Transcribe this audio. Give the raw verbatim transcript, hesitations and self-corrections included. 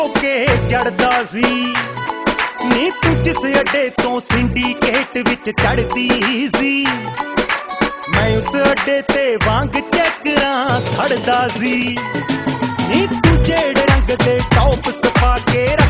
के चढ़दा सी नी तू जिस अड्डे तो सिंडीकेट विच चढ़दी सी मैं उस अड्डे ते वांग चैकरां खड़दा सी नी तू जेड़े रंग दे टॉप्स पा के